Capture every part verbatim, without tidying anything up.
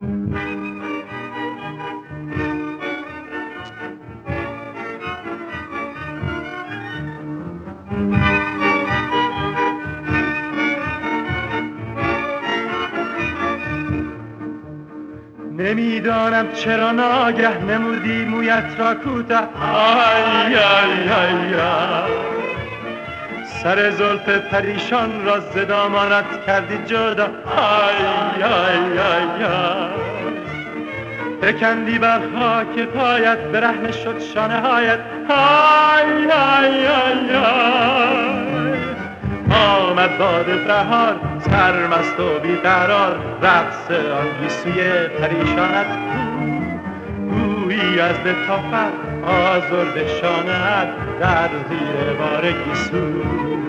نمیدانم چرا ناگه نمودی مویت را کوته، آی آی آی آی سر زلف پریشان را ز دامانت کردی جدا، آی آی آی آی فکندی بر خاک پایت برهنه شد شانه هایت، آی آی آی آی آمد باد بهار سرمست و بیقرار، رقص آن گیسوی پریشانت گویی از لطافت آزرده شانه‌ات در زیر بار گیسو.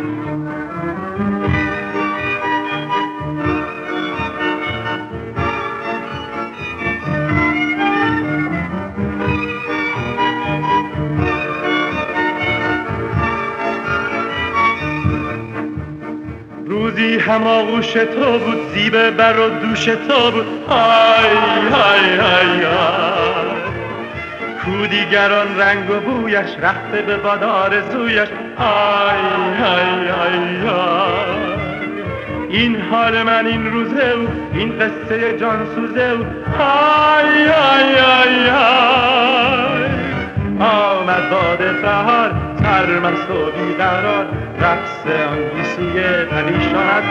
روزی هم آغوش تو بود، زیبه بر و دوش تو بود، آی آی آی آی کو دیگران رنگ و بویش رفته به باد آرزویش، آی آی آی آی این حال من این روزه او، این قصه جان سوزه او، آی آی آی آی آمد باد بهار سرمست و بیقرار، رقص آن گیسوی پریشانت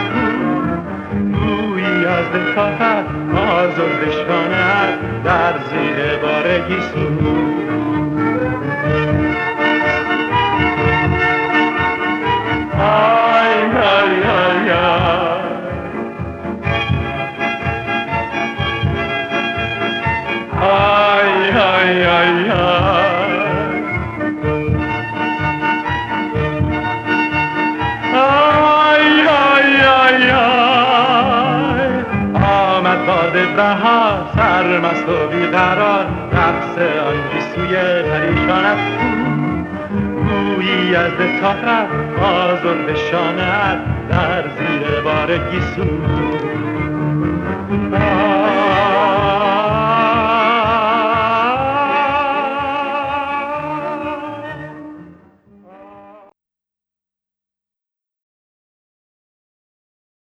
گویی از لطافت آزرده شانه‌ات در زیر بار گیسو. آی آی آی آی آی آی آی بهار سرمست و بیقرار، رقص آن گیسوی پریشانت گویی از لطافت آزرده شانه‌ات در زیر بار گیسو.